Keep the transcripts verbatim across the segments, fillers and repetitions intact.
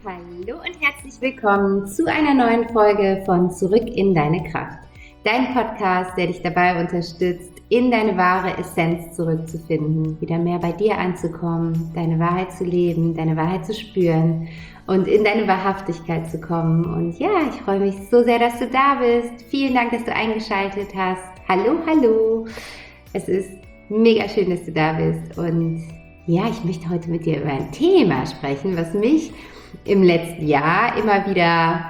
Hallo und herzlich willkommen zu einer neuen Folge von Zurück in deine Kraft. Dein Podcast, der dich dabei unterstützt, in deine wahre Essenz zurückzufinden, wieder mehr bei dir anzukommen, deine Wahrheit zu leben, deine Wahrheit zu spüren und in deine Wahrhaftigkeit zu kommen. Und ja, ich freue mich so sehr, dass du da bist. Vielen Dank, dass du eingeschaltet hast. Hallo, hallo. Es ist mega schön, dass du da bist. Und ja, ich möchte heute mit dir über ein Thema sprechen, was mich im letzten Jahr immer wieder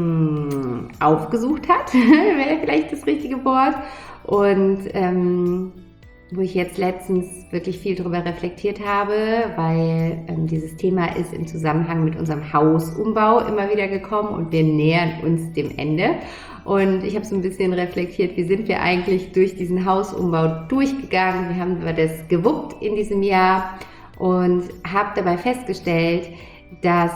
mh, aufgesucht hat, wäre vielleicht das richtige Wort. Und ähm, wo ich jetzt letztens wirklich viel darüber reflektiert habe, weil ähm, dieses Thema ist im Zusammenhang mit unserem Hausumbau immer wieder gekommen und wir nähern uns dem Ende. Und ich habe so ein bisschen reflektiert, wie sind wir eigentlich durch diesen Hausumbau durchgegangen, wie haben wir das gewuppt in diesem Jahr und habe dabei festgestellt, dass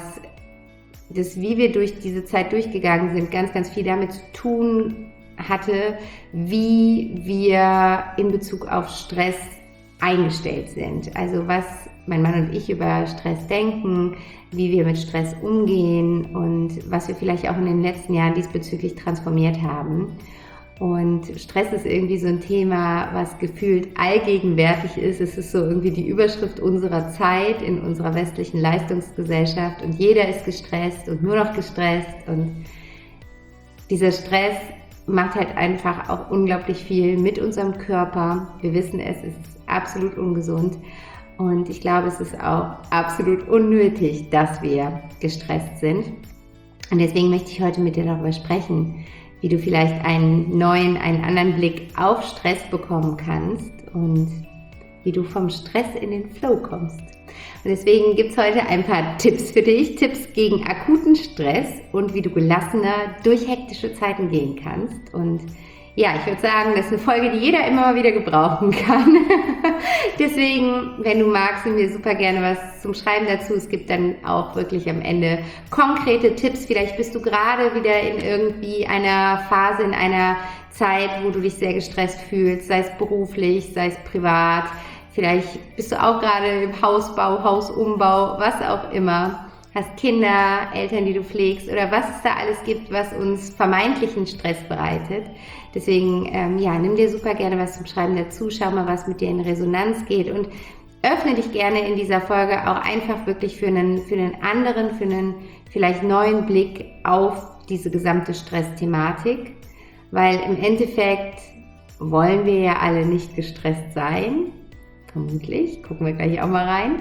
das, wie wir durch diese Zeit durchgegangen sind, ganz, ganz viel damit zu tun hatte, wie wir in Bezug auf Stress eingestellt sind. Also was mein Mann und ich über Stress denken, wie wir mit Stress umgehen und was wir vielleicht auch in den letzten Jahren diesbezüglich transformiert haben. Und Stress ist irgendwie so ein Thema, was gefühlt allgegenwärtig ist. Es ist so irgendwie die Überschrift unserer Zeit in unserer westlichen Leistungsgesellschaft und jeder ist gestresst und nur noch gestresst und dieser Stress macht halt einfach auch unglaublich viel mit unserem Körper. Wir wissen es, es ist absolut ungesund und ich glaube, es ist auch absolut unnötig, dass wir gestresst sind. Und deswegen möchte ich heute mit dir darüber sprechen, wie du vielleicht einen neuen, einen anderen Blick auf Stress bekommen kannst und wie du vom Stress in den Flow kommst. Und deswegen gibt es heute ein paar Tipps für dich, Tipps gegen akuten Stress und wie du gelassener durch hektische Zeiten gehen kannst. Und ja, ich würde sagen, das ist eine Folge, die jeder immer mal wieder gebrauchen kann. Deswegen, wenn du magst, nimm dir super gerne was zum Schreiben dazu. Es gibt dann auch wirklich am Ende konkrete Tipps. Vielleicht bist du gerade wieder in irgendwie einer Phase, in einer Zeit, wo du dich sehr gestresst fühlst, sei es beruflich, sei es privat. Vielleicht bist du auch gerade im Hausbau, Hausumbau, was auch immer. Hast Kinder, Eltern, die du pflegst oder was es da alles gibt, was uns vermeintlichen Stress bereitet. Deswegen, ähm, ja, nimm dir super gerne was zum Schreiben dazu, schau mal, was mit dir in Resonanz geht und öffne dich gerne in dieser Folge auch einfach wirklich für einen, für einen anderen, für einen vielleicht neuen Blick auf diese gesamte Stressthematik, weil im Endeffekt wollen wir ja alle nicht gestresst sein. Vermutlich, gucken wir gleich auch mal rein.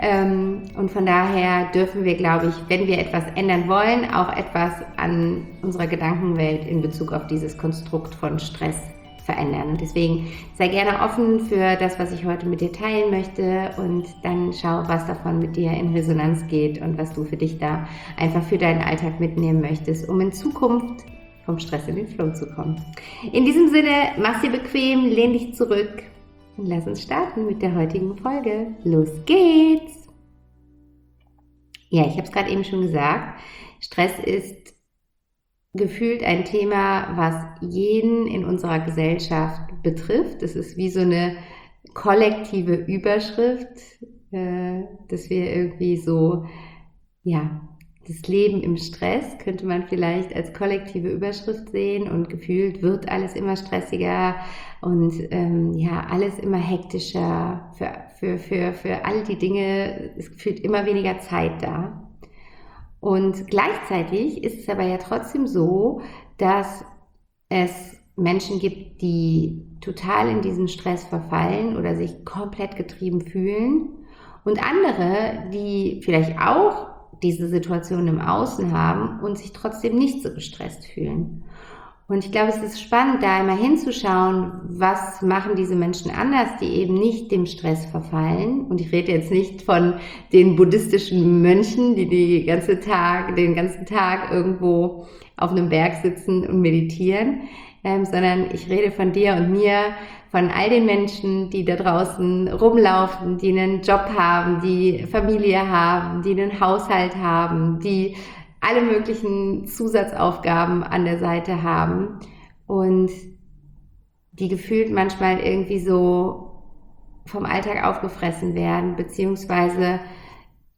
Und von daher dürfen wir, glaube ich, wenn wir etwas ändern wollen, auch etwas an unserer Gedankenwelt in Bezug auf dieses Konstrukt von Stress verändern. Und deswegen sei gerne offen für das, was ich heute mit dir teilen möchte und dann schau, was davon mit dir in Resonanz geht und was du für dich da einfach für deinen Alltag mitnehmen möchtest, um in Zukunft vom Stress in den Flow zu kommen. In diesem Sinne, mach's dir bequem, lehn dich zurück. Und lass uns starten mit der heutigen Folge. Los geht's! Ja, ich habe es gerade eben schon gesagt. Stress ist gefühlt ein Thema, was jeden in unserer Gesellschaft betrifft. Es ist wie so eine kollektive Überschrift, äh, dass wir irgendwie so, ja, das Leben im Stress könnte man vielleicht als kollektive Überschrift sehen und gefühlt wird alles immer stressiger und ähm, ja, alles immer hektischer. Für, für, für, für all die Dinge ist gefühlt immer weniger Zeit da. Und gleichzeitig ist es aber ja trotzdem so, dass es Menschen gibt, die total in diesen Stress verfallen oder sich komplett getrieben fühlen und andere, die vielleicht auch diese Situation im Außen haben und sich trotzdem nicht so gestresst fühlen. Und ich glaube, es ist spannend, da einmal hinzuschauen, was machen diese Menschen anders, die eben nicht dem Stress verfallen. Und ich rede jetzt nicht von den buddhistischen Mönchen, die die ganze Tag, den ganzen Tag irgendwo auf einem Berg sitzen und meditieren, ähm, sondern ich rede von dir und mir, von all den Menschen, die da draußen rumlaufen, die einen Job haben, die Familie haben, die einen Haushalt haben, die alle möglichen Zusatzaufgaben an der Seite haben und die gefühlt manchmal irgendwie so vom Alltag aufgefressen werden, beziehungsweise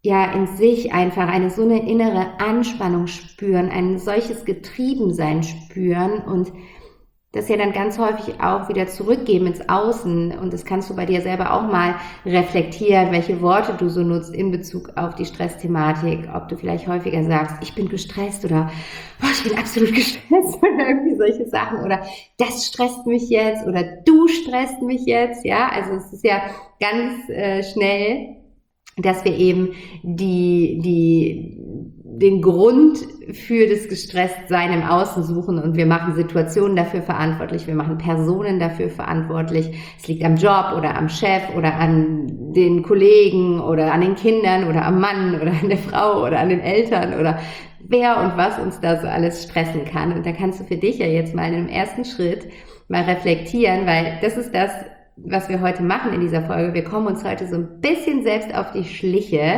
ja in sich einfach eine so eine innere Anspannung spüren, ein solches Getriebensein spüren und das ja dann ganz häufig auch wieder zurückgeben ins Außen. Und das kannst du bei dir selber auch mal reflektieren, welche Worte du so nutzt in Bezug auf die Stressthematik. Ob du vielleicht häufiger sagst, ich bin gestresst oder boah, ich bin absolut gestresst oder irgendwie solche Sachen. Oder das stresst mich jetzt oder du stresst mich jetzt. Ja, also es ist ja ganz äh, schnell, dass wir eben die, die, den Grund für das Gestresstsein im Außen suchen und wir machen Situationen dafür verantwortlich, wir machen Personen dafür verantwortlich. Es liegt am Job oder am Chef oder an den Kollegen oder an den Kindern oder am Mann oder an der Frau oder an den Eltern oder wer und was uns da so alles stressen kann. Und da kannst du für dich ja jetzt mal in einem ersten Schritt mal reflektieren, weil das ist das, was wir heute machen in dieser Folge. Wir kommen uns heute so ein bisschen selbst auf die Schliche,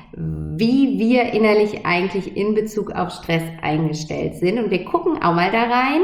wie wir innerlich eigentlich in Bezug auf Stress eingestellt sind. Und wir gucken auch mal da rein,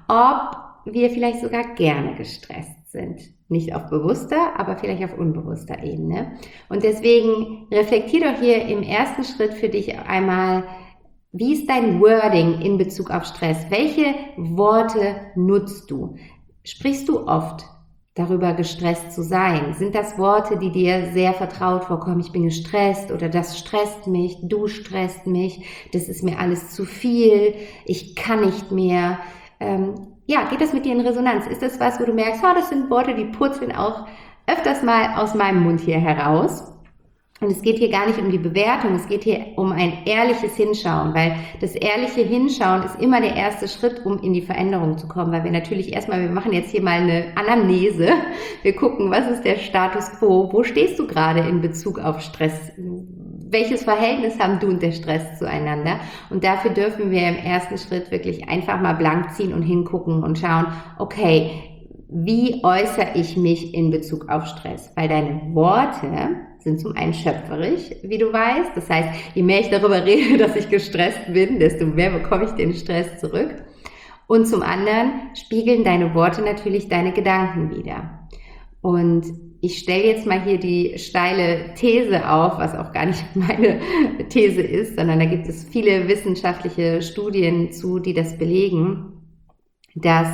ob wir vielleicht sogar gerne gestresst sind. Nicht auf bewusster, aber vielleicht auf unbewusster Ebene. Und deswegen reflektier doch hier im ersten Schritt für dich einmal, wie ist dein Wording in Bezug auf Stress? Welche Worte nutzt du? Sprichst du oft darüber, gestresst zu sein? Sind das Worte, die dir sehr vertraut vorkommen? Ich bin gestresst oder das stresst mich, du stresst mich, das ist mir alles zu viel, ich kann nicht mehr. Ähm, ja, geht das mit dir in Resonanz? Ist das was, wo du merkst, oh, das sind Worte, die purzeln auch öfters mal aus meinem Mund hier heraus? Und es geht hier gar nicht um die Bewertung, es geht hier um ein ehrliches Hinschauen, weil das ehrliche Hinschauen ist immer der erste Schritt, um in die Veränderung zu kommen, weil wir natürlich erstmal, wir machen jetzt hier mal eine Anamnese, wir gucken, was ist der Status quo, wo stehst du gerade in Bezug auf Stress, welches Verhältnis haben du und der Stress zueinander, und dafür dürfen wir im ersten Schritt wirklich einfach mal blank ziehen und hingucken und schauen, okay, wie äußere ich mich in Bezug auf Stress, weil deine Worte sind zum einen schöpferisch, wie du weißt. Das heißt, je mehr ich darüber rede, dass ich gestresst bin, desto mehr bekomme ich den Stress zurück. Und zum anderen spiegeln deine Worte natürlich deine Gedanken wider. Und ich stelle jetzt mal hier die steile These auf, was auch gar nicht meine These ist, sondern da gibt es viele wissenschaftliche Studien zu, die das belegen, dass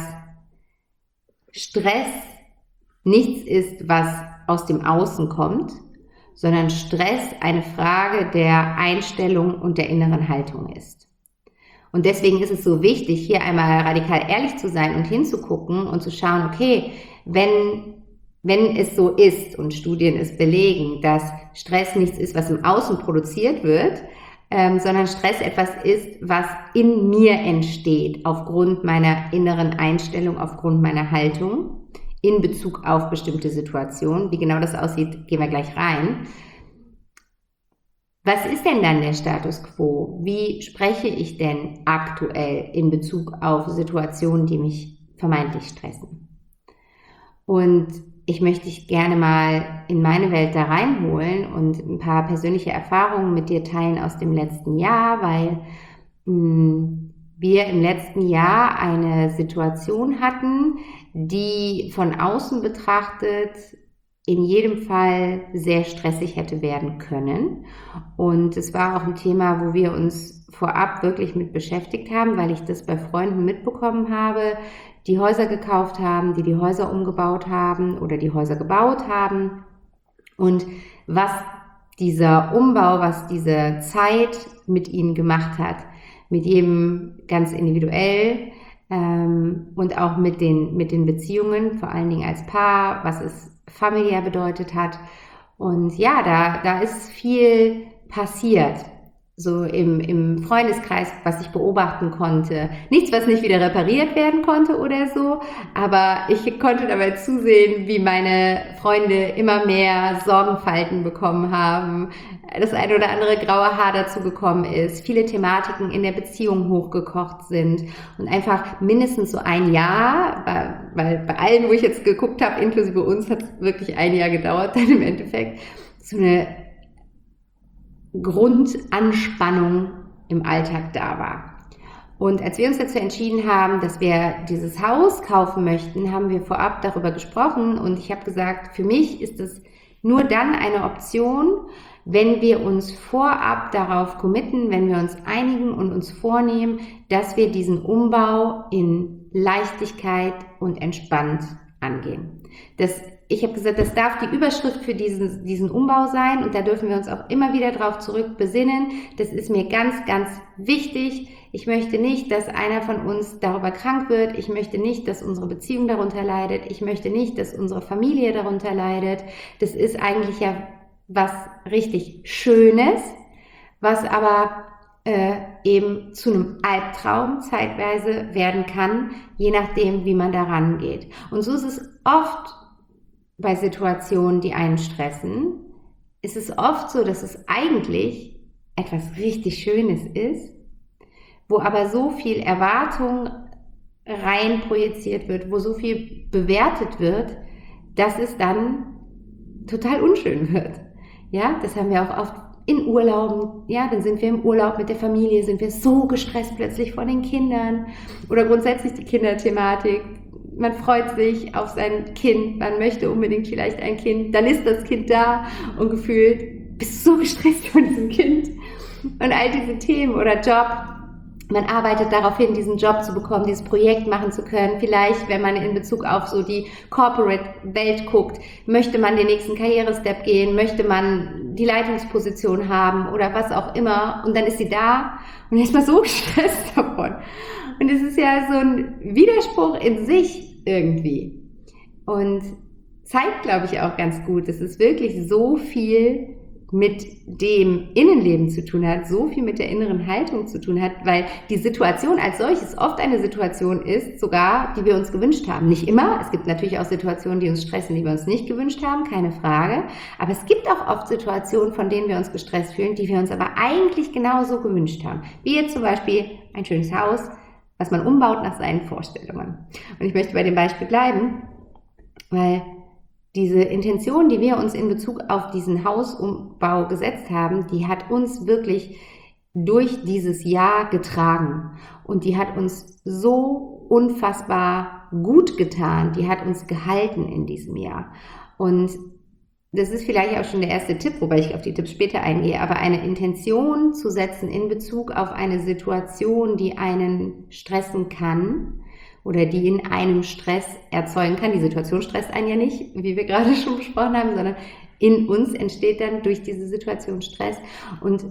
Stress nichts ist, was aus dem Außen kommt, sondern Stress eine Frage der Einstellung und der inneren Haltung ist. Und deswegen ist es so wichtig, hier einmal radikal ehrlich zu sein und hinzugucken und zu schauen, okay, wenn, wenn es so ist und Studien es belegen, dass Stress nichts ist, was im Außen produziert wird, ähm, sondern Stress etwas ist, was in mir entsteht, aufgrund meiner inneren Einstellung, aufgrund meiner Haltung, in Bezug auf bestimmte Situationen. Wie genau das aussieht, gehen wir gleich rein. Was ist denn dann der Status quo? Wie spreche ich denn aktuell in Bezug auf Situationen, die mich vermeintlich stressen? Und ich möchte dich gerne mal in meine Welt da reinholen und ein paar persönliche Erfahrungen mit dir teilen aus dem letzten Jahr, weil mh, wir im letzten Jahr eine Situation hatten, die von außen betrachtet in jedem Fall sehr stressig hätte werden können. Und es war auch ein Thema, wo wir uns vorab wirklich mit beschäftigt haben, weil ich das bei Freunden mitbekommen habe, die Häuser gekauft haben, die die Häuser umgebaut haben oder die Häuser gebaut haben. Und was dieser Umbau, was diese Zeit mit ihnen gemacht hat, mit jedem ganz individuell, ähm, und auch mit den, mit den Beziehungen, vor allen Dingen als Paar, was es familiär bedeutet hat. Und ja, da, da ist viel passiert, so im, im Freundeskreis, was ich beobachten konnte. Nichts, was nicht wieder repariert werden konnte oder so, aber ich konnte dabei zusehen, wie meine Freunde immer mehr Sorgenfalten bekommen haben, das eine oder andere graue Haar dazu gekommen ist, viele Thematiken in der Beziehung hochgekocht sind und einfach mindestens so ein Jahr, weil bei allen, wo ich jetzt geguckt habe, inklusive uns, hat es wirklich ein Jahr gedauert dann im Endeffekt, so eine Grundanspannung im Alltag da war. Und als wir uns dazu entschieden haben, dass wir dieses Haus kaufen möchten, haben wir vorab darüber gesprochen und ich habe gesagt, für mich ist es nur dann eine Option, wenn wir uns vorab darauf committen, wenn wir uns einigen und uns vornehmen, dass wir diesen Umbau in Leichtigkeit und entspannt angehen. Das, ich habe gesagt, das darf die Überschrift für diesen, diesen Umbau sein und da dürfen wir uns auch immer wieder darauf zurück besinnen. Das ist mir ganz, ganz wichtig. Ich möchte nicht, dass einer von uns darüber krank wird. Ich möchte nicht, dass unsere Beziehung darunter leidet. Ich möchte nicht, dass unsere Familie darunter leidet. Das ist eigentlich ja was richtig Schönes, was aber äh, eben zu einem Albtraum zeitweise werden kann, je nachdem, wie man da rangeht. Und so ist es oft bei Situationen, die einen stressen, ist es oft so, dass es eigentlich etwas richtig Schönes ist, wo aber so viel Erwartung rein projiziert wird, wo so viel bewertet wird, dass es dann total unschön wird. Ja, das haben wir auch oft in Urlauben. Ja, dann sind wir im Urlaub mit der Familie, sind wir so gestresst plötzlich von den Kindern oder grundsätzlich die Kinderthematik. Man freut sich auf sein Kind, man möchte unbedingt vielleicht ein Kind, dann ist das Kind da und gefühlt bist du so gestresst von diesem Kind und all diese Themen oder Job. Man arbeitet darauf hin, diesen Job zu bekommen, dieses Projekt machen zu können. Vielleicht, wenn man in Bezug auf so die Corporate-Welt guckt, möchte man den nächsten Karrierestep gehen, möchte man die Leitungsposition haben oder was auch immer. Und dann ist sie da und ist man so gestresst davon. Und es ist ja so ein Widerspruch in sich irgendwie. Und zeigt, glaube ich, auch ganz gut, dass es wirklich so viel mit dem Innenleben zu tun hat, so viel mit der inneren Haltung zu tun hat, weil die Situation als solches oft eine Situation ist, sogar, die wir uns gewünscht haben. Nicht immer, es gibt natürlich auch Situationen, die uns stressen, die wir uns nicht gewünscht haben, keine Frage, aber es gibt auch oft Situationen, von denen wir uns gestresst fühlen, die wir uns aber eigentlich genauso gewünscht haben. Wie jetzt zum Beispiel ein schönes Haus, was man umbaut nach seinen Vorstellungen. Und ich möchte bei dem Beispiel bleiben, weil diese Intention, die wir uns in Bezug auf diesen Hausumbau gesetzt haben, die hat uns wirklich durch dieses Jahr getragen und die hat uns so unfassbar gut getan, die hat uns gehalten in diesem Jahr. Und das ist vielleicht auch schon der erste Tipp, wobei ich auf die Tipps später eingehe, aber eine Intention zu setzen in Bezug auf eine Situation, die einen stressen kann, oder die in einem Stress erzeugen kann. Die Situation stresst einen ja nicht, wie wir gerade schon besprochen haben, sondern in uns entsteht dann durch diese Situation Stress. Und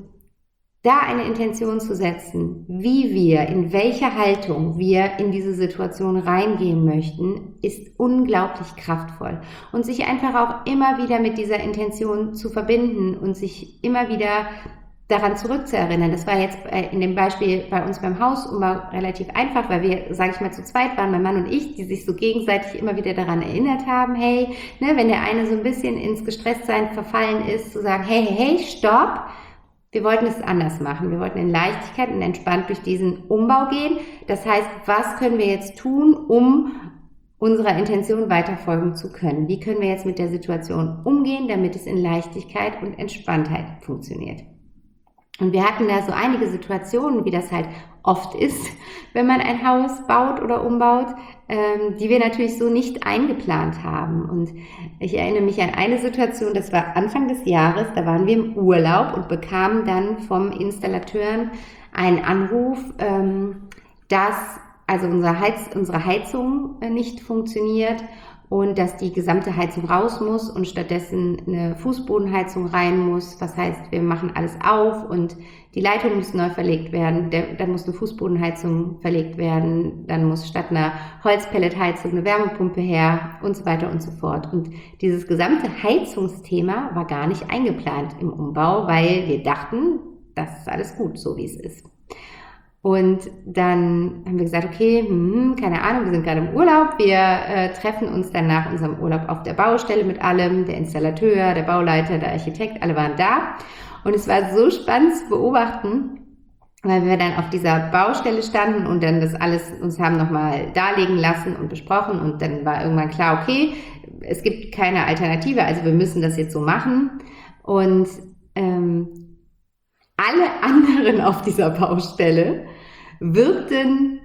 da eine Intention zu setzen, wie wir, in welcher Haltung wir in diese Situation reingehen möchten, ist unglaublich kraftvoll. Und sich einfach auch immer wieder mit dieser Intention zu verbinden und sich immer wieder daran zurückzuerinnern. Das war jetzt in dem Beispiel bei uns beim Hausumbau relativ einfach, weil wir, sage ich mal, zu zweit waren, mein Mann und ich, die sich so gegenseitig immer wieder daran erinnert haben, hey, ne, wenn der eine so ein bisschen ins Gestresstsein verfallen ist, zu sagen, hey, hey, hey, stopp, wir wollten es anders machen. Wir wollten in Leichtigkeit und entspannt durch diesen Umbau gehen. Das heißt, was können wir jetzt tun, um unserer Intention weiterfolgen zu können? Wie können wir jetzt mit der Situation umgehen, damit es in Leichtigkeit und Entspanntheit funktioniert? Und wir hatten da so einige Situationen, wie das halt oft ist, wenn man ein Haus baut oder umbaut, ähm, die wir natürlich so nicht eingeplant haben. Und ich erinnere mich an eine Situation, das war Anfang des Jahres, da waren wir im Urlaub und bekamen dann vom Installateur einen Anruf, ähm, dass also unsere, Heiz, unsere Heizung äh, nicht funktioniert und dass die gesamte Heizung raus muss und stattdessen eine Fußbodenheizung rein muss. Was heißt, wir machen alles auf und die Leitung muss neu verlegt werden, der, dann muss eine Fußbodenheizung verlegt werden, dann muss statt einer Holzpelletheizung eine Wärmepumpe her und so weiter und so fort. Und dieses gesamte Heizungsthema war gar nicht eingeplant im Umbau, weil wir dachten, das ist alles gut, so wie es ist. Und dann haben wir gesagt, okay, hm, keine Ahnung, wir sind gerade im Urlaub, wir äh, treffen uns dann nach unserem Urlaub auf der Baustelle mit allem, der Installateur, der Bauleiter, der Architekt, alle waren da. Und es war so spannend zu beobachten, weil wir dann auf dieser Baustelle standen und dann das alles uns haben nochmal darlegen lassen und besprochen und dann war irgendwann klar, okay, es gibt keine Alternative, also wir müssen das jetzt so machen. Und ähm, alle anderen auf dieser Baustelle wirkten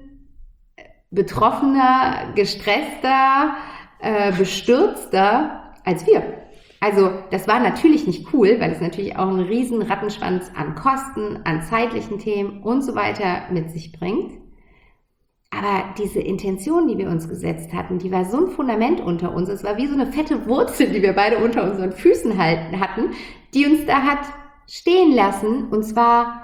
betroffener, gestresster, äh, bestürzter als wir. Also das war natürlich nicht cool, weil es natürlich auch einen riesen Rattenschwanz an Kosten, an zeitlichen Themen und so weiter mit sich bringt. Aber diese Intention, die wir uns gesetzt hatten, die war so ein Fundament unter uns. Es war wie so eine fette Wurzel, die wir beide unter unseren Füßen halten, hatten, die uns da hat stehen lassen, und zwar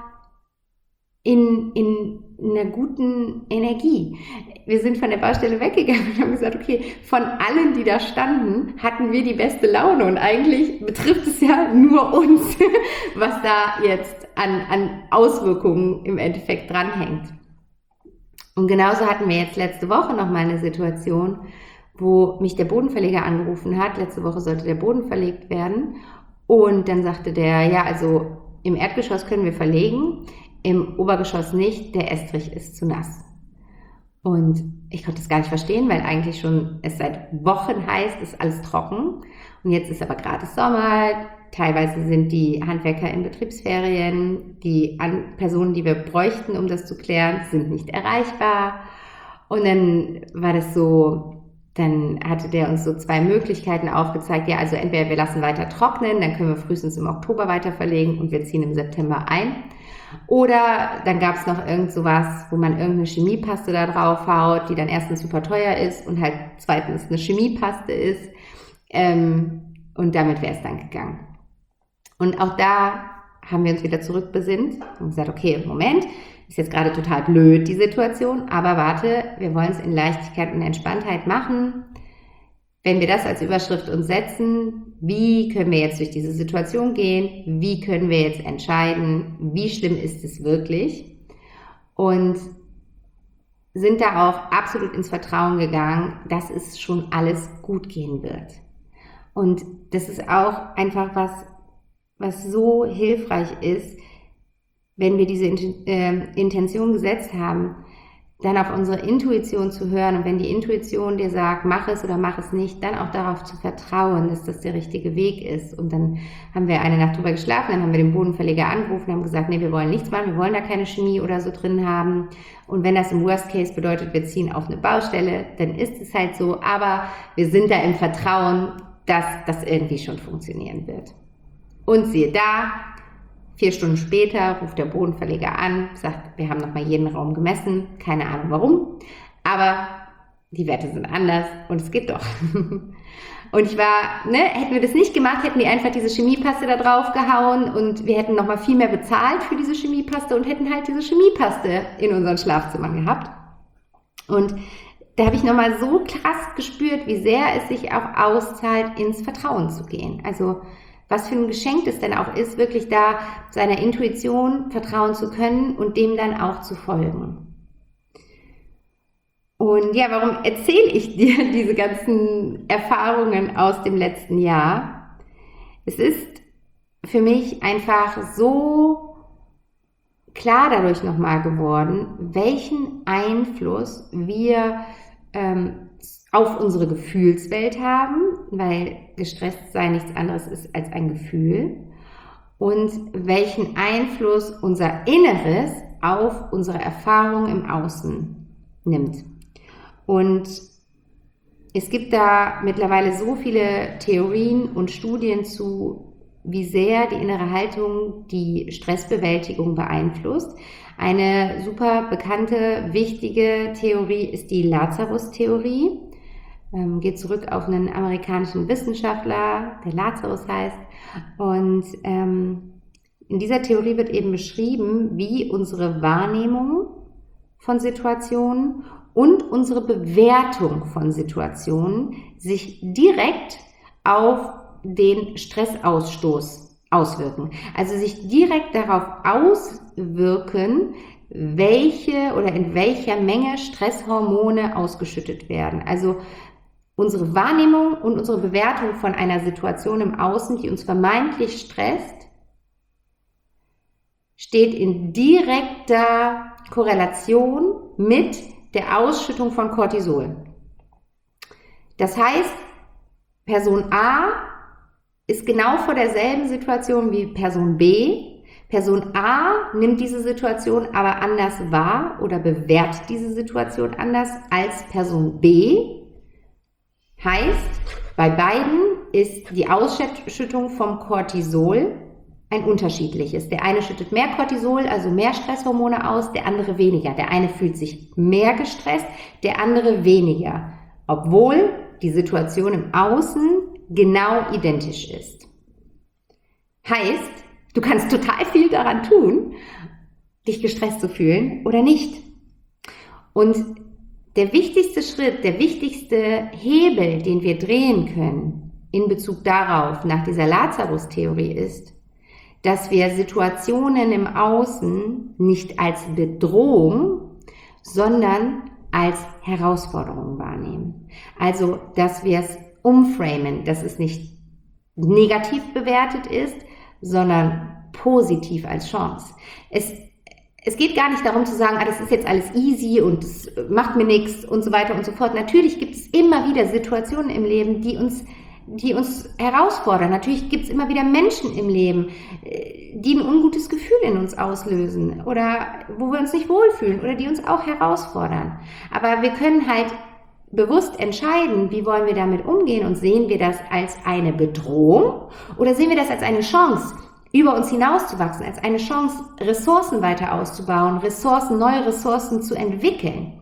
in, in einer guten Energie. Wir sind von der Baustelle weggegangen und haben gesagt, okay, von allen, die da standen, hatten wir die beste Laune, und eigentlich betrifft es ja nur uns, was da jetzt an, an Auswirkungen im Endeffekt dranhängt. Und genauso hatten wir jetzt letzte Woche nochmal eine Situation, wo mich der Bodenverleger angerufen hat. Letzte Woche sollte der Boden verlegt werden. Und dann sagte der, ja, also im Erdgeschoss können wir verlegen, im Obergeschoss nicht, der Estrich ist zu nass. Und ich konnte das gar nicht verstehen, weil eigentlich schon es seit Wochen heißt, ist alles trocken. Und jetzt ist aber gerade Sommer. Teilweise sind die Handwerker in Betriebsferien, die An- Personen, die wir bräuchten, um das zu klären, sind nicht erreichbar. Und dann war das so, dann hatte der uns so zwei Möglichkeiten aufgezeigt. Ja, also entweder wir lassen weiter trocknen, dann können wir frühestens im Oktober weiter verlegen und wir ziehen im September ein. Oder dann gab es noch irgend sowas, wo man irgendeine Chemiepaste da drauf haut, die dann erstens super teuer ist und halt zweitens eine Chemiepaste ist. Ähm, und damit wäre es dann gegangen. Und auch da haben wir uns wieder zurückbesinnt und gesagt, okay, Moment, ist jetzt gerade total blöd, die Situation, aber warte, wir wollen es in Leichtigkeit und Entspanntheit machen. Wenn wir das als Überschrift uns setzen, wie können wir jetzt durch diese Situation gehen? Wie können wir jetzt entscheiden? Wie schlimm ist es wirklich? Und sind da auch absolut ins Vertrauen gegangen, dass es schon alles gut gehen wird. Und das ist auch einfach was, was so hilfreich ist, wenn wir diese Intention gesetzt haben, dann auf unsere Intuition zu hören, und wenn die Intuition dir sagt, mach es oder mach es nicht, dann auch darauf zu vertrauen, dass das der richtige Weg ist. Und dann haben wir eine Nacht drüber geschlafen, dann haben wir den Bodenverleger angerufen und haben gesagt, nee, wir wollen nichts machen, wir wollen da keine Chemie oder so drin haben. Und wenn das im Worst Case bedeutet, wir ziehen auf eine Baustelle, dann ist es halt so, aber wir sind da im Vertrauen, dass das irgendwie schon funktionieren wird. Und siehe da, vier Stunden später ruft der Bodenverleger an, sagt, wir haben nochmal jeden Raum gemessen, keine Ahnung warum, aber die Werte sind anders und es geht doch. Und ich war, ne, hätten wir das nicht gemacht, hätten die einfach diese Chemiepaste da drauf gehauen und wir hätten nochmal viel mehr bezahlt für diese Chemiepaste und hätten halt diese Chemiepaste in unseren Schlafzimmern gehabt. Und da habe ich nochmal so krass gespürt, wie sehr es sich auch auszahlt, ins Vertrauen zu gehen. Also was für ein Geschenk es denn auch ist, wirklich da seiner Intuition vertrauen zu können und dem dann auch zu folgen. Und ja, warum erzähle ich dir diese ganzen Erfahrungen aus dem letzten Jahr? Es ist für mich einfach so klar dadurch nochmal geworden, welchen Einfluss wir ähm, auf unsere Gefühlswelt haben, weil gestresst sein nichts anderes ist als ein Gefühl, und welchen Einfluss unser Inneres auf unsere Erfahrung im Außen nimmt. Und es gibt da mittlerweile so viele Theorien und Studien zu, wie sehr die innere Haltung die Stressbewältigung beeinflusst. Eine super bekannte, wichtige Theorie ist die Lazarus-Theorie. Ähm, geht zurück auf einen amerikanischen Wissenschaftler, der Lazarus heißt. Und ähm, in dieser Theorie wird eben beschrieben, wie unsere Wahrnehmung von Situationen und unsere Bewertung von Situationen sich direkt auf den Stressausstoß auswirken. Also sich direkt darauf auswirken, welche oder in welcher Menge Stresshormone ausgeschüttet werden. Also unsere Wahrnehmung und unsere Bewertung von einer Situation im Außen, die uns vermeintlich stresst, steht in direkter Korrelation mit der Ausschüttung von Cortisol. Das heißt, Person A ist genau vor derselben Situation wie Person B. Person A nimmt diese Situation aber anders wahr oder bewertet diese Situation anders als Person B. Heißt, bei beiden ist die Ausschüttung vom Cortisol ein unterschiedliches. Der eine schüttet mehr Cortisol, also mehr Stresshormone aus, der andere weniger. Der eine fühlt sich mehr gestresst, der andere weniger, obwohl die Situation im Außen genau identisch ist. Heißt, du kannst total viel daran tun, dich gestresst zu fühlen oder nicht. Und der wichtigste Schritt, der wichtigste Hebel, den wir drehen können in Bezug darauf, nach dieser Lazarus-Theorie ist, dass wir Situationen im Außen nicht als Bedrohung, sondern als Herausforderung wahrnehmen. Also, dass wir es umframen, dass es nicht negativ bewertet ist, sondern positiv als Chance. Es, es geht gar nicht darum zu sagen, ah, das ist jetzt alles easy und es macht mir nichts und so weiter und so fort. Natürlich gibt es immer wieder Situationen im Leben, die uns die uns herausfordern. Natürlich gibt es immer wieder Menschen im Leben, die ein ungutes Gefühl in uns auslösen oder wo wir uns nicht wohlfühlen oder die uns auch herausfordern. Aber wir können halt bewusst entscheiden, wie wollen wir damit umgehen und sehen wir das als eine Bedrohung oder sehen wir das als eine Chance, über uns hinauszuwachsen, als eine Chance, Ressourcen weiter auszubauen, Ressourcen, neue Ressourcen zu entwickeln.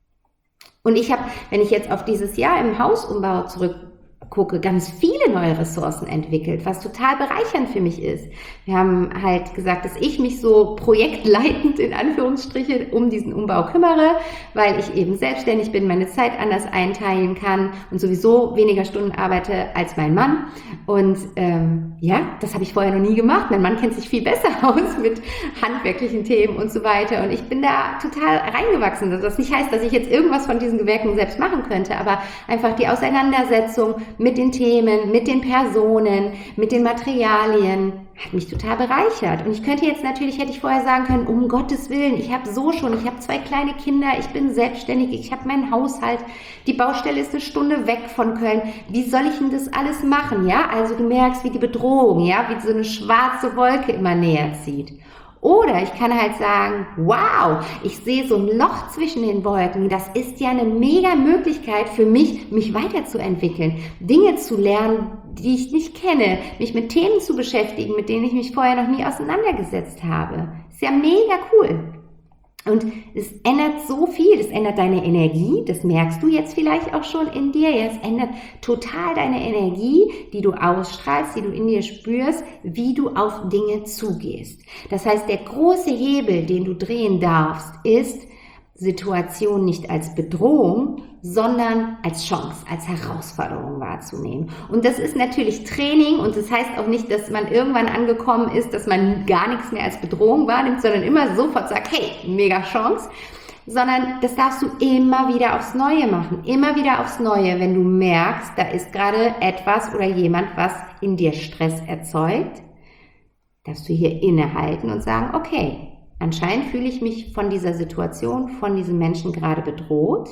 Und ich habe, wenn ich jetzt auf dieses Jahr im Hausumbau zurück gucke, ganz viele neue Ressourcen entwickelt, was total bereichernd für mich ist. Wir haben halt gesagt, dass ich mich so projektleitend in Anführungsstriche um diesen Umbau kümmere, weil ich eben selbstständig bin, meine Zeit anders einteilen kann und sowieso weniger Stunden arbeite als mein Mann. Und ähm, ja, das habe ich vorher noch nie gemacht. Mein Mann kennt sich viel besser aus mit handwerklichen Themen und so weiter. Und ich bin da total reingewachsen. Das nicht heißt, dass ich jetzt irgendwas von diesen Gewerken selbst machen könnte, aber einfach die Auseinandersetzung mit den Themen, mit den Personen, mit den Materialien, hat mich total bereichert. Und ich könnte jetzt natürlich, hätte ich vorher sagen können, um Gottes Willen, ich habe so schon, ich habe zwei kleine Kinder, ich bin selbstständig, ich habe meinen Haushalt, die Baustelle ist eine Stunde weg von Köln. Wie soll ich denn das alles machen? Ja, also du merkst, wie die Bedrohung, ja, wie so eine schwarze Wolke immer näher zieht. Oder ich kann halt sagen, wow, ich sehe so ein Loch zwischen den Wolken. Das ist ja eine mega Möglichkeit für mich, mich weiterzuentwickeln, Dinge zu lernen, die ich nicht kenne, mich mit Themen zu beschäftigen, mit denen ich mich vorher noch nie auseinandergesetzt habe. Ist ja mega cool. Und es ändert so viel, es ändert deine Energie, das merkst du jetzt vielleicht auch schon in dir, ja, es ändert total deine Energie, die du ausstrahlst, die du in dir spürst, wie du auf Dinge zugehst. Das heißt, der große Hebel, den du drehen darfst, ist, Situation nicht als Bedrohung, sondern als Chance, als Herausforderung wahrzunehmen. Und das ist natürlich Training und das heißt auch nicht, dass man irgendwann angekommen ist, dass man gar nichts mehr als Bedrohung wahrnimmt, sondern immer sofort sagt, hey, mega Chance, sondern das darfst du immer wieder aufs Neue machen, immer wieder aufs Neue, wenn du merkst, da ist gerade etwas oder jemand, was in dir Stress erzeugt, darfst du hier innehalten und sagen, okay, anscheinend fühle ich mich von dieser Situation, von diesem Menschen gerade bedroht.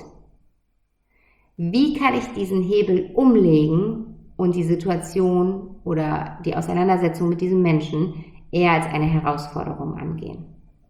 Wie kann ich diesen Hebel umlegen und die Situation oder die Auseinandersetzung mit diesem Menschen eher als eine Herausforderung angehen?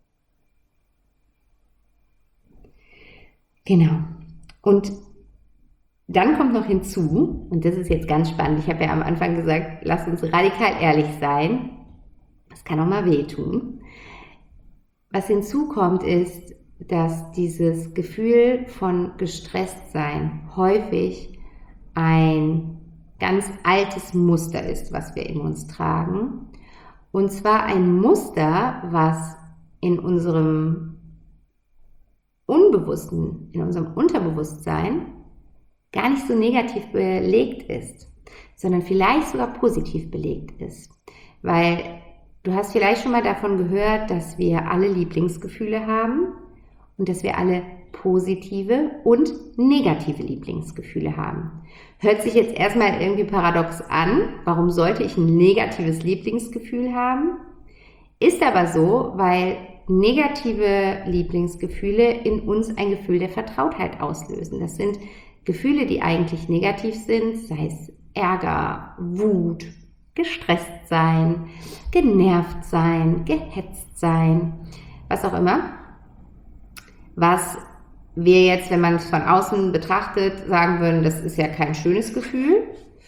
Genau. Und dann kommt noch hinzu, und das ist jetzt ganz spannend, ich habe ja am Anfang gesagt, lass uns radikal ehrlich sein. Das kann auch mal wehtun. Was hinzukommt ist, dass dieses Gefühl von Gestresstsein häufig ein ganz altes Muster ist, was wir in uns tragen. Und zwar ein Muster, was in unserem Unbewussten, in unserem Unterbewusstsein gar nicht so negativ belegt ist, sondern vielleicht sogar positiv belegt ist. Weil du hast vielleicht schon mal davon gehört, dass wir alle Lieblingsgefühle haben und dass wir alle positive und negative Lieblingsgefühle haben. Hört sich jetzt erstmal irgendwie paradox an. Warum sollte ich ein negatives Lieblingsgefühl haben? Ist aber so, weil negative Lieblingsgefühle in uns ein Gefühl der Vertrautheit auslösen. Das sind Gefühle, die eigentlich negativ sind, sei es Ärger, Wut, gestresst sein, genervt sein, gehetzt sein, was auch immer. Was wir jetzt, wenn man es von außen betrachtet, sagen würden, das ist ja kein schönes Gefühl.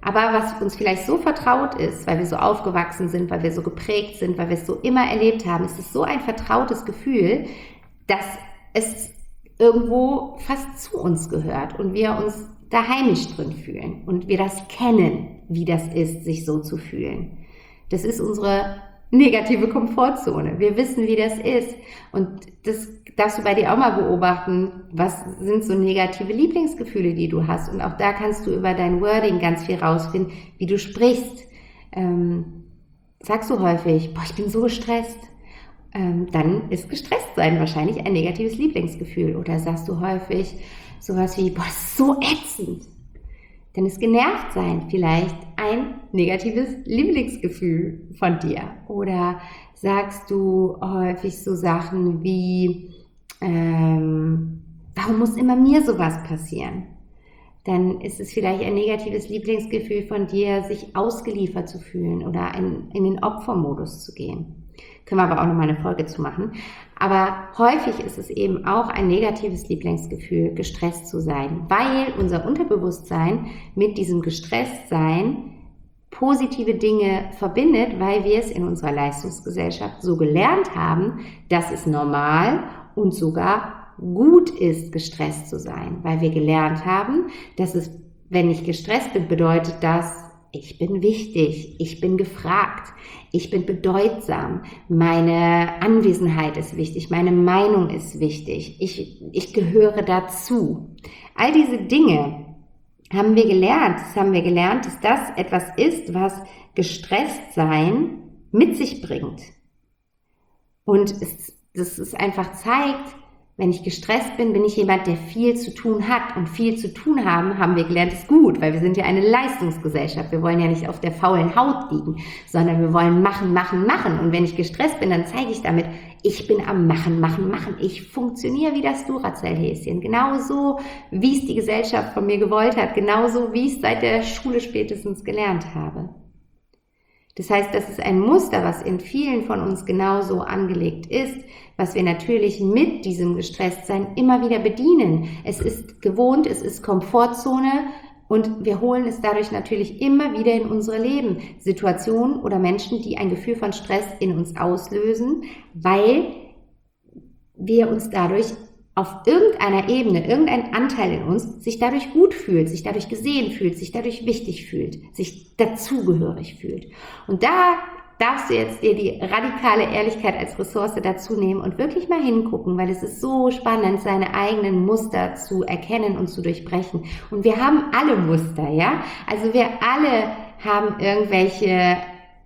Aber was uns vielleicht so vertraut ist, weil wir so aufgewachsen sind, weil wir so geprägt sind, weil wir es so immer erlebt haben, ist es so ein vertrautes Gefühl, dass es irgendwo fast zu uns gehört und wir uns da heimisch drin fühlen und wir das kennen, wie das ist, sich so zu fühlen. Das ist unsere negative Komfortzone. Wir wissen, wie das ist. Und das darfst du bei dir auch mal beobachten. Was sind so negative Lieblingsgefühle, die du hast? Und auch da kannst du über dein Wording ganz viel rausfinden, wie du sprichst. Ähm, sagst du häufig, boah, ich bin so gestresst. Ähm, dann ist gestresst sein wahrscheinlich ein negatives Lieblingsgefühl. Oder sagst du häufig sowas wie, boah, das ist so ätzend. Dann ist genervt sein vielleicht ein negatives Lieblingsgefühl von dir. Oder sagst du häufig so Sachen wie, ähm, warum muss immer mir sowas passieren? Dann ist es vielleicht ein negatives Lieblingsgefühl von dir, sich ausgeliefert zu fühlen oder in, in den Opfermodus zu gehen. Können wir aber auch nochmal eine Folge zu machen. Aber häufig ist es eben auch ein negatives Lieblingsgefühl, gestresst zu sein, weil unser Unterbewusstsein mit diesem Gestresstsein positive Dinge verbindet, weil wir es in unserer Leistungsgesellschaft so gelernt haben, dass es normal und sogar gut ist, gestresst zu sein, weil wir gelernt haben, dass es, wenn ich gestresst bin, bedeutet das, ich bin wichtig, ich bin gefragt, ich bin bedeutsam, meine Anwesenheit ist wichtig, meine Meinung ist wichtig, ich, ich gehöre dazu. All diese Dinge haben wir gelernt, das haben wir gelernt, dass das etwas ist, was gestresst sein mit sich bringt. Und es, dass es einfach zeigt, wenn ich gestresst bin, bin ich jemand, der viel zu tun hat. Und viel zu tun haben, haben wir gelernt, ist gut, weil wir sind ja eine Leistungsgesellschaft. Wir wollen ja nicht auf der faulen Haut liegen, sondern wir wollen machen, machen, machen. Und wenn ich gestresst bin, dann zeige ich damit, ich bin am Machen, Machen, Machen. Ich funktioniere wie das Duracell-Häschen. Genauso, wie es die Gesellschaft von mir gewollt hat. Genauso, wie ich es seit der Schule spätestens gelernt habe. Das heißt, das ist ein Muster, was in vielen von uns genauso angelegt ist, was wir natürlich mit diesem Gestresstsein immer wieder bedienen. Es ist gewohnt, es ist Komfortzone und wir holen es dadurch natürlich immer wieder in unsere Leben. Situationen oder Menschen, die ein Gefühl von Stress in uns auslösen, weil wir uns dadurch auf irgendeiner Ebene, irgendein Anteil in uns sich dadurch gut fühlt, sich dadurch gesehen fühlt, sich dadurch wichtig fühlt, sich dazugehörig fühlt. Und da darfst du jetzt dir die radikale Ehrlichkeit als Ressource dazu nehmen und wirklich mal hingucken, weil es ist so spannend, seine eigenen Muster zu erkennen und zu durchbrechen. Und wir haben alle Muster, ja? Also wir alle haben irgendwelche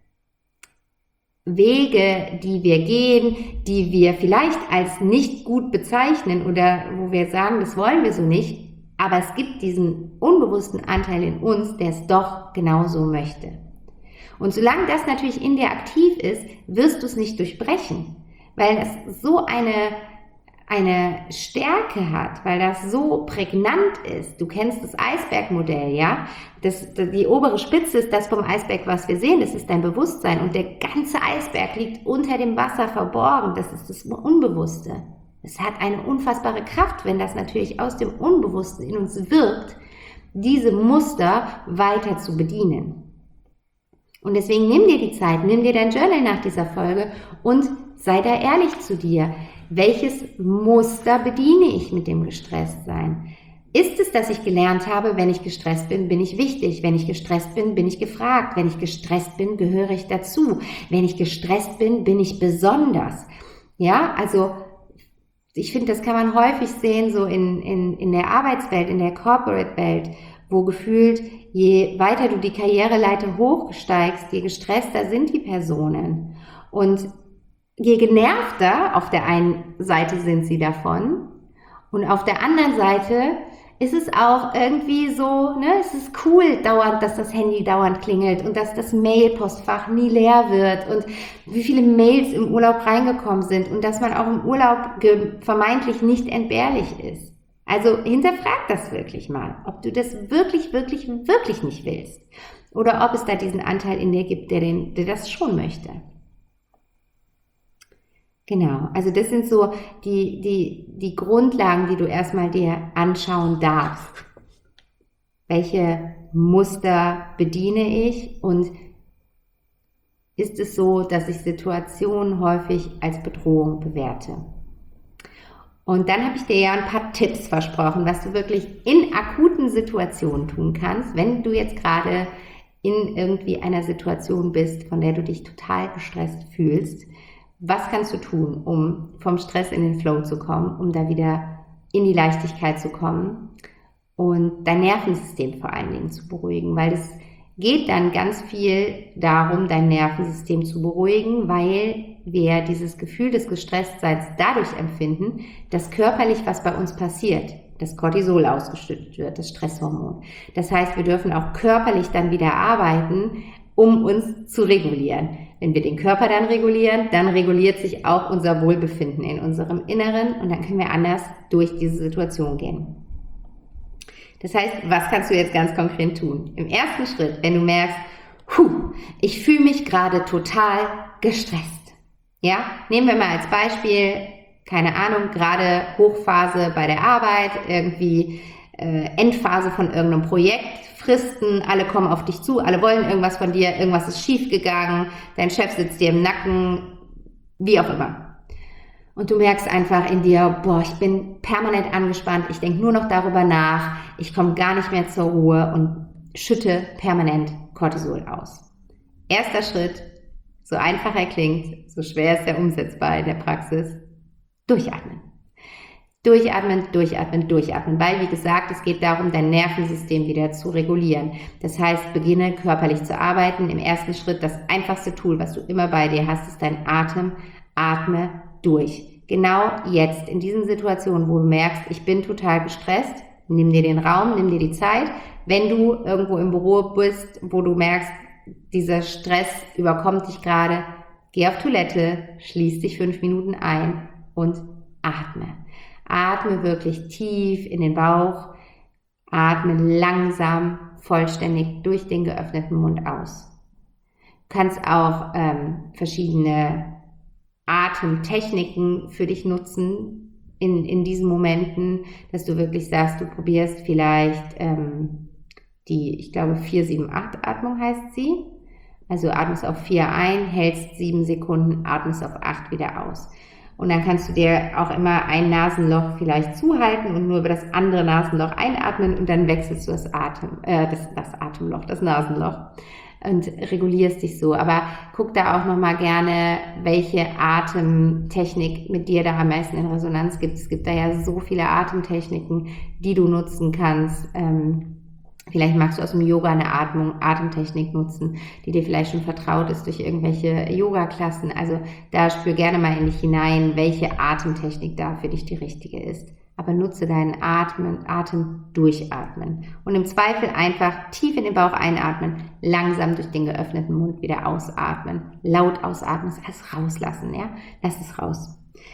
Wege, die wir gehen, die wir vielleicht als nicht gut bezeichnen oder wo wir sagen, das wollen wir so nicht, aber es gibt diesen unbewussten Anteil in uns, der es doch genauso möchte. Und solange das natürlich in dir aktiv ist, wirst du es nicht durchbrechen, weil es so eine, eine Stärke hat, weil das so prägnant ist. Du kennst das Eisbergmodell, ja? Das, die obere Spitze ist das vom Eisberg, was wir sehen, das ist dein Bewusstsein und der ganze Eisberg liegt unter dem Wasser verborgen, das ist das Unbewusste. Es hat eine unfassbare Kraft, wenn das natürlich aus dem Unbewussten in uns wirkt, diese Muster weiter zu bedienen. Und deswegen nimm dir die Zeit, nimm dir dein Journal nach dieser Folge und sei da ehrlich zu dir. Welches Muster bediene ich mit dem Gestresstsein? Ist es, dass ich gelernt habe, wenn ich gestresst bin, bin ich wichtig. Wenn ich gestresst bin, bin ich gefragt. Wenn ich gestresst bin, gehöre ich dazu. Wenn ich gestresst bin, bin ich besonders. Ja, also ich finde, das kann man häufig sehen, so in, in, in der Arbeitswelt, in der Corporate-Welt, wo gefühlt, je weiter du die Karriereleiter hochsteigst, je gestresster sind die Personen. Und je genervter auf der einen Seite sind sie davon und auf der anderen Seite ist es auch irgendwie so, ne, es ist cool dauernd, dass das Handy dauernd klingelt und dass das Mailpostfach nie leer wird und wie viele Mails im Urlaub reingekommen sind und dass man auch im Urlaub vermeintlich nicht entbehrlich ist. Also hinterfrag das wirklich mal, ob du das wirklich, wirklich, wirklich nicht willst oder ob es da diesen Anteil in dir gibt, der, den, der das schon möchte. Genau, also das sind so die, die, die Grundlagen, die du erstmal dir anschauen darfst. Welche Muster bediene ich und ist es so, dass ich Situationen häufig als Bedrohung bewerte. Und dann habe ich dir ja ein paar Tipps versprochen, was du wirklich in akuten Situationen tun kannst, wenn du jetzt gerade in irgendwie einer Situation bist, von der du dich total gestresst fühlst. Was kannst du tun, um vom Stress in den Flow zu kommen, um da wieder in die Leichtigkeit zu kommen und dein Nervensystem vor allen Dingen zu beruhigen, weil es geht dann ganz viel darum, dein Nervensystem zu beruhigen, weil wir dieses Gefühl des Gestresstseins dadurch empfinden, dass körperlich was bei uns passiert, das Cortisol ausgeschüttet wird, das Stresshormon. Das heißt, wir dürfen auch körperlich dann wieder arbeiten, um uns zu regulieren. Wenn wir den Körper dann regulieren, dann reguliert sich auch unser Wohlbefinden in unserem Inneren und dann können wir anders durch diese Situation gehen. Das heißt, was kannst du jetzt ganz konkret tun? Im ersten Schritt, wenn du merkst, huh, ich fühle mich gerade total gestresst. Ja, nehmen wir mal als Beispiel, keine Ahnung, gerade Hochphase bei der Arbeit, irgendwie äh, Endphase von irgendeinem Projekt, Fristen, alle kommen auf dich zu, alle wollen irgendwas von dir, irgendwas ist schief gegangen, dein Chef sitzt dir im Nacken, wie auch immer. Und du merkst einfach in dir, boah, ich bin permanent angespannt, ich denke nur noch darüber nach, ich komme gar nicht mehr zur Ruhe und schütte permanent Cortisol aus. Erster Schritt, so einfach er klingt, so schwer ist er umsetzbar in der Praxis, durchatmen. Durchatmen, durchatmen, durchatmen, weil wie gesagt, es geht darum, dein Nervensystem wieder zu regulieren. Das heißt, beginne körperlich zu arbeiten. Im ersten Schritt das einfachste Tool, was du immer bei dir hast, ist dein Atem. Atme durch. Genau jetzt, in diesen Situationen, wo du merkst, ich bin total gestresst, nimm dir den Raum, nimm dir die Zeit. Wenn du irgendwo im Büro bist, wo du merkst, dieser Stress überkommt dich gerade, geh auf Toilette, schließ dich fünf Minuten ein und atme. Atme wirklich tief in den Bauch, atme langsam, vollständig durch den geöffneten Mund aus. Du kannst auch ähm, verschiedene Atemtechniken für dich nutzen in, in diesen Momenten, dass du wirklich sagst, du probierst vielleicht ähm, die, ich glaube vier sieben acht Atmung heißt sie. Also atmest auf vier ein, hältst sieben Sekunden, atmest auf acht wieder aus. Und dann kannst du dir auch immer ein Nasenloch vielleicht zuhalten und nur über das andere Nasenloch einatmen und dann wechselst du das Atem, äh, das, das Atemloch, das Nasenloch und regulierst dich so. Aber guck da auch nochmal gerne, welche Atemtechnik mit dir da am meisten in Resonanz gibt. Es gibt da ja so viele Atemtechniken, die du nutzen kannst. Ähm, Vielleicht magst du aus dem Yoga eine Atmung, Atemtechnik nutzen, die dir vielleicht schon vertraut ist durch irgendwelche Yoga-Klassen. Also da spür gerne mal in dich hinein, welche Atemtechnik da für dich die richtige ist. Aber nutze deinen Atmen, Atem durchatmen. Und im Zweifel einfach tief in den Bauch einatmen, langsam durch den geöffneten Mund wieder ausatmen. Laut ausatmen, es rauslassen, ja? Lass es raus.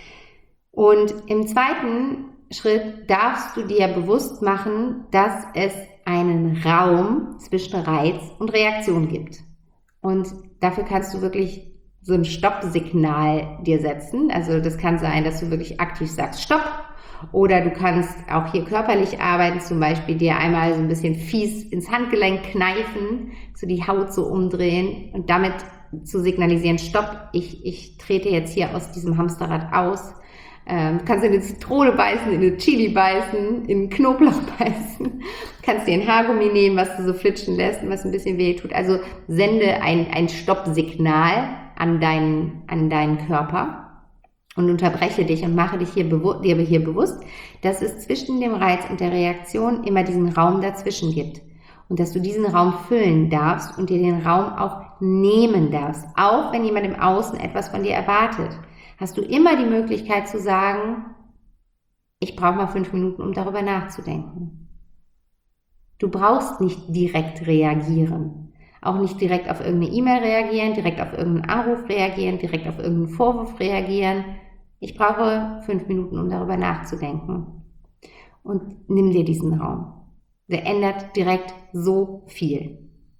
Und im zweiten Schritt darfst du dir bewusst machen, dass es einen Raum zwischen Reiz und Reaktion gibt. Und dafür kannst du wirklich so ein Stoppsignal dir setzen. Also das kann sein, dass du wirklich aktiv sagst, Stopp. Oder du kannst auch hier körperlich arbeiten, zum Beispiel dir einmal so ein bisschen fies ins Handgelenk kneifen, so die Haut so umdrehen und damit zu signalisieren, Stopp, ich, ich trete jetzt hier aus diesem Hamsterrad aus. Ähm, du kannst in eine Zitrone beißen, in eine Chili beißen, in Knoblauch beißen. Du kannst dir ein Haargummi nehmen, was du so flitschen lässt und was ein bisschen weh tut. Also sende ein, ein Stoppsignal an deinen, an deinen Körper und unterbreche dich und mache dich hier bewu- dir hier bewusst, dass es zwischen dem Reiz und der Reaktion immer diesen Raum dazwischen gibt. Und dass du diesen Raum füllen darfst und dir den Raum auch nehmen darfst. Auch wenn jemand im Außen etwas von dir erwartet, hast du immer die Möglichkeit zu sagen, ich brauche mal fünf Minuten, um darüber nachzudenken. Du brauchst nicht direkt reagieren. Auch nicht direkt auf irgendeine E-Mail reagieren, direkt auf irgendeinen Anruf reagieren, direkt auf irgendeinen Vorwurf reagieren. Ich brauche fünf Minuten, um darüber nachzudenken. Und nimm dir diesen Raum. Der ändert direkt so viel.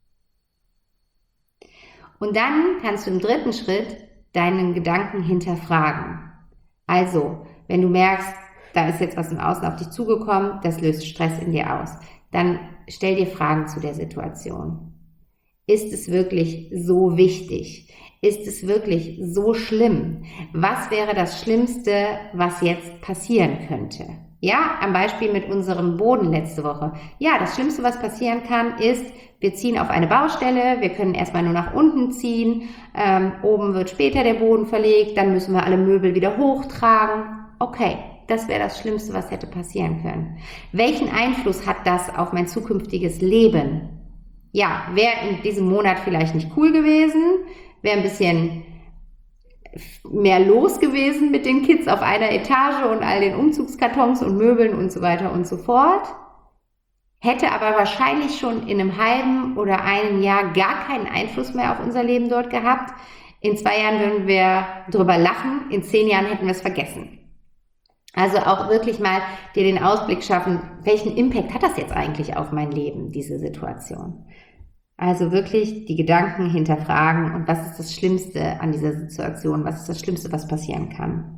Und dann kannst du im dritten Schritt deinen Gedanken hinterfragen. Also, wenn du merkst, da ist jetzt was im Außen auf dich zugekommen, das löst Stress in dir aus, dann stell dir Fragen zu der Situation. Ist es wirklich so wichtig? Ist es wirklich so schlimm? Was wäre das Schlimmste, was jetzt passieren könnte? Ja, am Beispiel mit unserem Boden letzte Woche. Ja, das Schlimmste, was passieren kann, ist, wir ziehen auf eine Baustelle, wir können erstmal nur nach unten ziehen, ähm, oben wird später der Boden verlegt, dann müssen wir alle Möbel wieder hochtragen. Okay, das wäre das Schlimmste, was hätte passieren können. Welchen Einfluss hat das auf mein zukünftiges Leben? Ja, wäre in diesem Monat vielleicht nicht cool gewesen, wäre ein bisschen mehr los gewesen mit den Kids auf einer Etage und all den Umzugskartons und Möbeln und so weiter und so fort. Hätte aber wahrscheinlich schon in einem halben oder einem Jahr gar keinen Einfluss mehr auf unser Leben dort gehabt. In zwei Jahren würden wir drüber lachen, in zehn Jahren hätten wir es vergessen. Also auch wirklich mal dir den Ausblick schaffen, welchen Impact hat das jetzt eigentlich auf mein Leben, diese Situation? Also wirklich die Gedanken hinterfragen und was ist das Schlimmste an dieser Situation, was ist das Schlimmste, was passieren kann.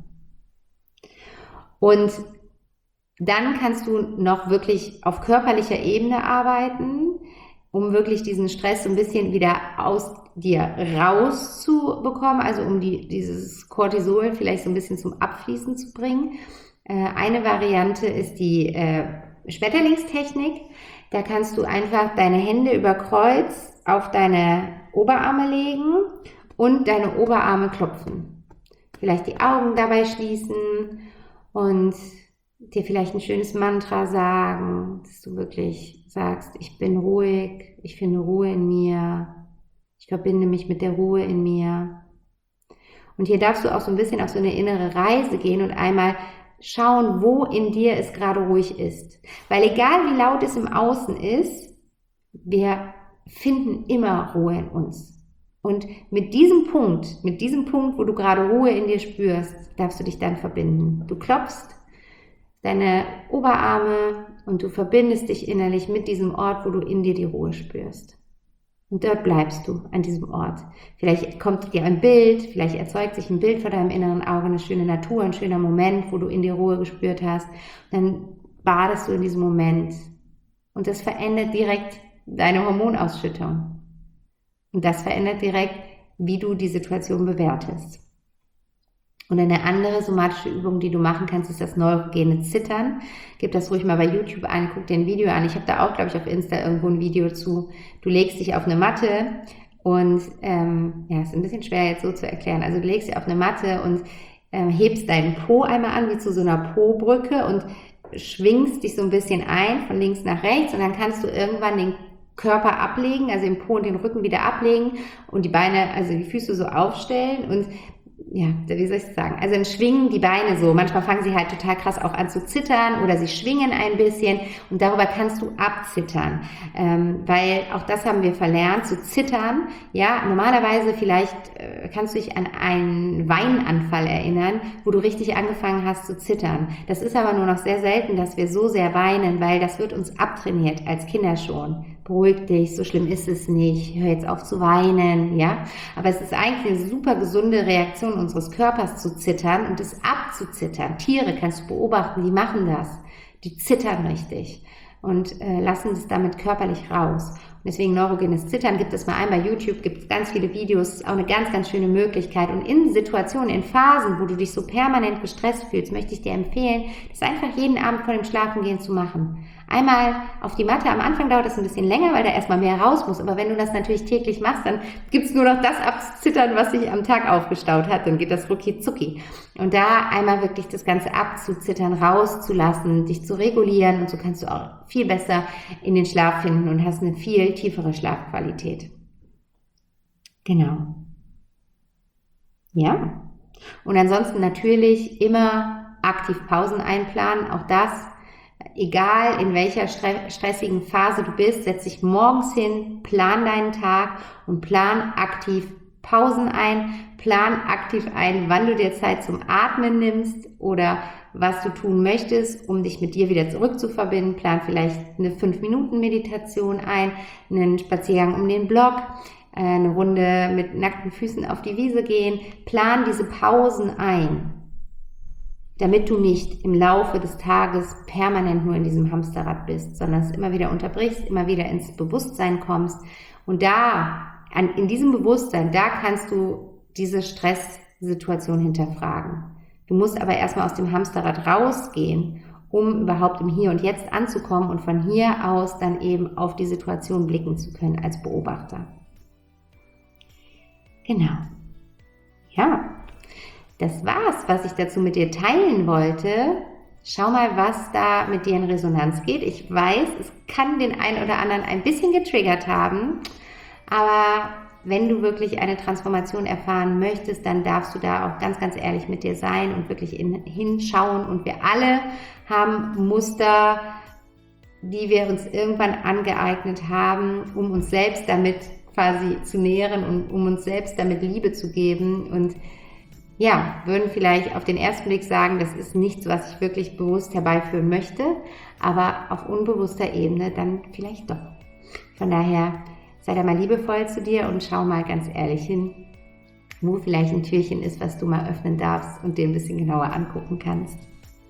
Und dann kannst du noch wirklich auf körperlicher Ebene arbeiten, um wirklich diesen Stress so ein bisschen wieder aus dir rauszubekommen, also um die, dieses Cortisol vielleicht so ein bisschen zum Abfließen zu bringen. Äh, eine Variante ist die äh, Schmetterlingstechnik. Da kannst du einfach deine Hände über Kreuz auf deine Oberarme legen und deine Oberarme klopfen. Vielleicht die Augen dabei schließen und dir vielleicht ein schönes Mantra sagen, dass du wirklich sagst, ich bin ruhig, ich finde Ruhe in mir, ich verbinde mich mit der Ruhe in mir. Und hier darfst du auch so ein bisschen auf so eine innere Reise gehen und einmal schauen, wo in dir es gerade ruhig ist. Weil egal wie laut es im Außen ist, wir finden immer Ruhe in uns. Und mit diesem Punkt, mit diesem Punkt, wo du gerade Ruhe in dir spürst, darfst du dich dann verbinden. Du klopfst deine Oberarme und du verbindest dich innerlich mit diesem Ort, wo du in dir die Ruhe spürst. Und dort bleibst du, an diesem Ort. Vielleicht kommt dir ein Bild, vielleicht erzeugt sich ein Bild vor deinem inneren Auge, eine schöne Natur, ein schöner Moment, wo du in dir Ruhe gespürt hast. Dann badest du in diesem Moment. Und das verändert direkt deine Hormonausschüttung. Und das verändert direkt, wie du die Situation bewertest. Und eine andere somatische Übung, die du machen kannst, ist das neurogene Zittern. Gib das ruhig mal bei YouTube ein, guck dir ein Video an. Ich habe da auch, glaube ich, auf Insta irgendwo ein Video zu. Du legst dich auf eine Matte und, ähm, ja, ist ein bisschen schwer jetzt so zu erklären. Also du legst dich auf eine Matte und ähm, hebst deinen Po einmal an, wie zu so einer Po-Brücke und schwingst dich so ein bisschen ein, von links nach rechts und dann kannst du irgendwann den Körper ablegen, also den Po und den Rücken wieder ablegen und die Beine, also die Füße so aufstellen und ja, wie soll ich das sagen? Also dann schwingen die Beine so. Manchmal fangen sie halt total krass auch an zu zittern oder sie schwingen ein bisschen und darüber kannst du abzittern. Ähm, weil auch das haben wir verlernt, zu zittern. Ja, normalerweise vielleicht äh, kannst du dich an einen Weinanfall erinnern, wo du richtig angefangen hast zu zittern. Das ist aber nur noch sehr selten, dass wir so sehr weinen, weil das wird uns abtrainiert als Kinder schon. Beruhig dich, so schlimm ist es nicht, hör jetzt auf zu weinen, ja. Aber es ist eigentlich eine super gesunde Reaktion unseres Körpers zu zittern und es abzuzittern. Tiere kannst du beobachten, die machen das. Die zittern richtig und äh, lassen es damit körperlich raus. Und deswegen neurogenes Zittern, gibt es mal ein bei YouTube, gibt es ganz viele Videos, ist auch eine ganz, ganz schöne Möglichkeit. Und in Situationen, in Phasen, wo du dich so permanent gestresst fühlst, möchte ich dir empfehlen, das einfach jeden Abend vor dem Schlafengehen zu machen. Einmal auf die Matte, am Anfang dauert das ein bisschen länger, weil da erstmal mehr raus muss, aber wenn du das natürlich täglich machst, dann gibt's nur noch das abzuzittern, was sich am Tag aufgestaut hat, dann geht das rucki zucki. Und da einmal wirklich das Ganze abzuzittern, rauszulassen, dich zu regulieren und so kannst du auch viel besser in den Schlaf finden und hast eine viel tiefere Schlafqualität. Genau. Ja. Und ansonsten natürlich immer aktiv Pausen einplanen, auch das. Egal in welcher stressigen Phase du bist, setz dich morgens hin, plan deinen Tag und plan aktiv Pausen ein, plan aktiv ein, wann du dir Zeit zum Atmen nimmst oder was du tun möchtest, um dich mit dir wieder zurückzuverbinden. Plan vielleicht eine fünf Minuten Meditation ein, einen Spaziergang um den Block, eine Runde mit nackten Füßen auf die Wiese gehen. Plan diese Pausen ein. damit du nicht im Laufe des Tages permanent nur in diesem Hamsterrad bist, sondern es immer wieder unterbrichst, immer wieder ins Bewusstsein kommst. Und da, an, in diesem Bewusstsein, da kannst du diese Stresssituation hinterfragen. Du musst aber erstmal aus dem Hamsterrad rausgehen, um überhaupt im Hier und Jetzt anzukommen und von hier aus dann eben auf die Situation blicken zu können als Beobachter. Genau. Ja, das war's, was ich dazu mit dir teilen wollte. Schau mal, was da mit dir in Resonanz geht. Ich weiß, es kann den einen oder anderen ein bisschen getriggert haben, aber wenn du wirklich eine Transformation erfahren möchtest, dann darfst du da auch ganz, ganz ehrlich mit dir sein und wirklich in, hinschauen. Und wir alle haben Muster, die wir uns irgendwann angeeignet haben, um uns selbst damit quasi zu nähren und um uns selbst damit Liebe zu geben. Und ja, würden vielleicht auf den ersten Blick sagen, das ist nichts, was ich wirklich bewusst herbeiführen möchte, aber auf unbewusster Ebene dann vielleicht doch. Von daher sei da mal liebevoll zu dir und schau mal ganz ehrlich hin, wo vielleicht ein Türchen ist, was du mal öffnen darfst und dir ein bisschen genauer angucken kannst.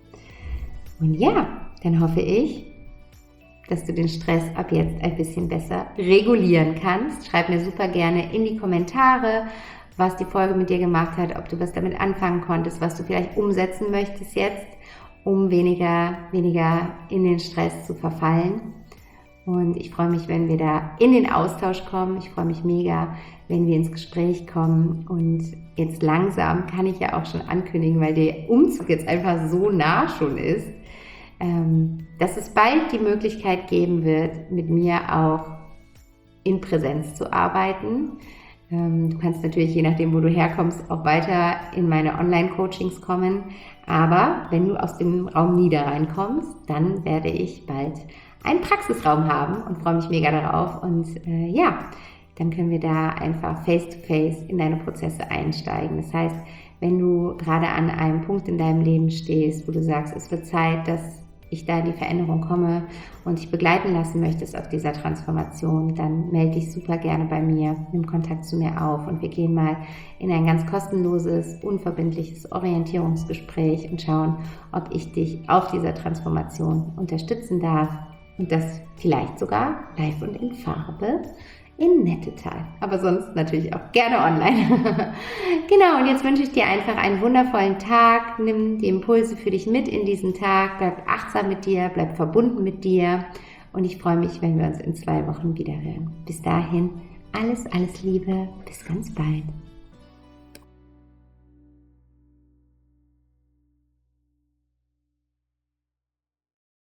Und ja, dann hoffe ich, dass du den Stress ab jetzt ein bisschen besser regulieren kannst. Schreib mir super gerne in die Kommentare, was die Folge mit dir gemacht hat, ob du was damit anfangen konntest, was du vielleicht umsetzen möchtest jetzt, um weniger, weniger in den Stress zu verfallen. Und ich freue mich, wenn wir da in den Austausch kommen. Ich freue mich mega, wenn wir ins Gespräch kommen. Und jetzt langsam kann ich ja auch schon ankündigen, weil der Umzug jetzt einfach so nah schon ist, dass es bald die Möglichkeit geben wird, mit mir auch in Präsenz zu arbeiten. Du kannst natürlich, je nachdem, wo du herkommst, auch weiter in meine Online-Coachings kommen. Aber wenn du aus dem Raum Niederrhein kommst, dann werde ich bald einen Praxisraum haben und freue mich mega darauf. Und äh, ja, dann können wir da einfach face-to-face in deine Prozesse einsteigen. Das heißt, wenn du gerade an einem Punkt in deinem Leben stehst, wo du sagst, es wird Zeit, dass ich da in die Veränderung komme und dich begleiten lassen möchtest auf dieser Transformation, dann melde dich super gerne bei mir, nimm Kontakt zu mir auf und wir gehen mal in ein ganz kostenloses, unverbindliches Orientierungsgespräch und schauen, ob ich dich auf dieser Transformation unterstützen darf und das vielleicht sogar live und in Farbe in Nettetal, aber sonst natürlich auch gerne online. Genau, und jetzt wünsche ich dir einfach einen wundervollen Tag. Nimm die Impulse für dich mit in diesen Tag. Bleib achtsam mit dir, bleib verbunden mit dir. Und ich freue mich, wenn wir uns in zwei Wochen wieder hören. Bis dahin, alles, alles Liebe. Bis ganz bald.